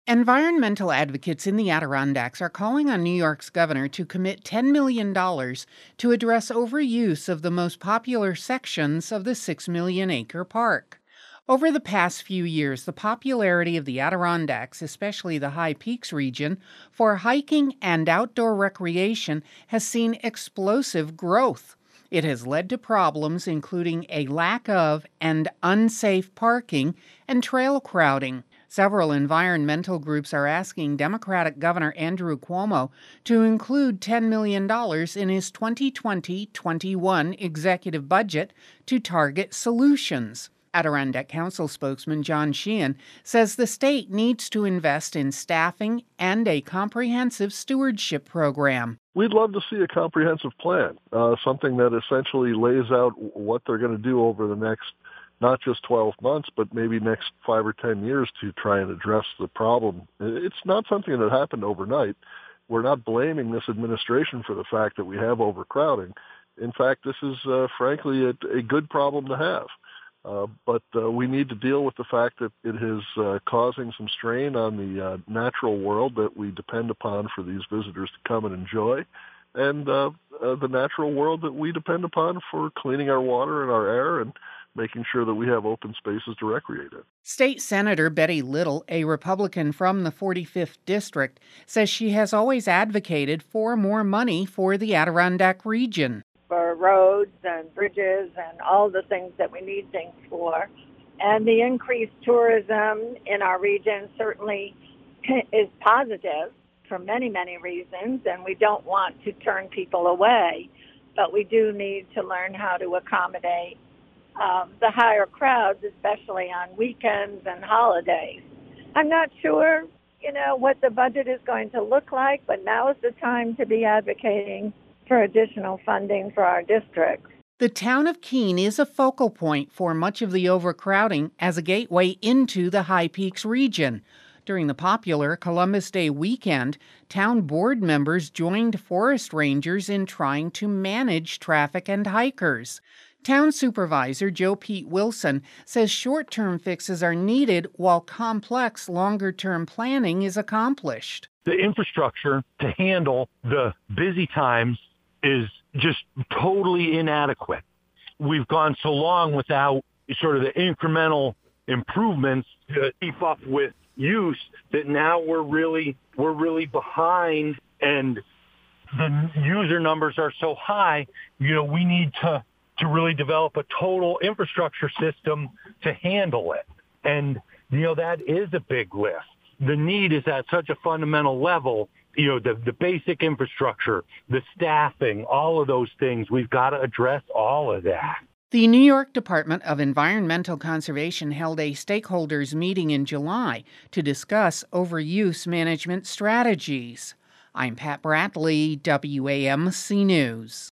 Environmental advocates in the Adirondacks are calling on New York's governor to commit $10 million to address overuse of the most popular sections of the 6 million acre park. Over the past few years, the popularity of the Adirondacks, especially the High Peaks region, for hiking and outdoor recreation has seen explosive growth. It has led to problems including a lack of and unsafe parking and trail crowding. Several environmental groups are asking Democratic Governor Andrew Cuomo to include $10 million in his 2020-21 executive budget to target solutions. Adirondack Council spokesman John Sheehan says the state needs to invest in staffing and a comprehensive stewardship program. We'd love to see a comprehensive plan, something that essentially lays out what they're going to do over the next not just 12 months, but maybe next 5 or 10 years to try and address the problem. It's not something that happened overnight. We're not blaming this administration for the fact that we have overcrowding. In fact, this is, frankly, a good problem to have. But we need to deal with the fact that it is causing some strain on the natural world that we depend upon for these visitors to come and enjoy, and the natural world that we depend upon for cleaning our water and our air and making sure that we have open spaces to recreate in. State Senator Betty Little, a Republican from the 45th District, says she has always advocated for more money for the Adirondack region. For roads and bridges and all the things that we need things for. And the increased tourism in our region certainly is positive for many, many reasons, and we don't want to turn people away, but we do need to learn how to accommodate the higher crowds, especially on weekends and holidays. I'm not sure, what the budget is going to look like, but now is the time to be advocating for additional funding for our districts. The town of Keene is a focal point for much of the overcrowding as a gateway into the High Peaks region. During the popular Columbus Day weekend, town board members joined forest rangers in trying to manage traffic and hikers. Town Supervisor Joe Pete Wilson says short-term fixes are needed while complex longer-term planning is accomplished. The infrastructure to handle the busy times is just totally inadequate. We've gone so long without sort of the incremental improvements to keep up with use that now we're really behind, and the user numbers are so high. We need to really develop a total infrastructure system to handle it. And, that is a big lift. The need is at such a fundamental level, the basic infrastructure, the staffing, all of those things, we've got to address all of that. The New York Department of Environmental Conservation held a stakeholders meeting in July to discuss overuse management strategies. I'm Pat Bradley, WAMC News.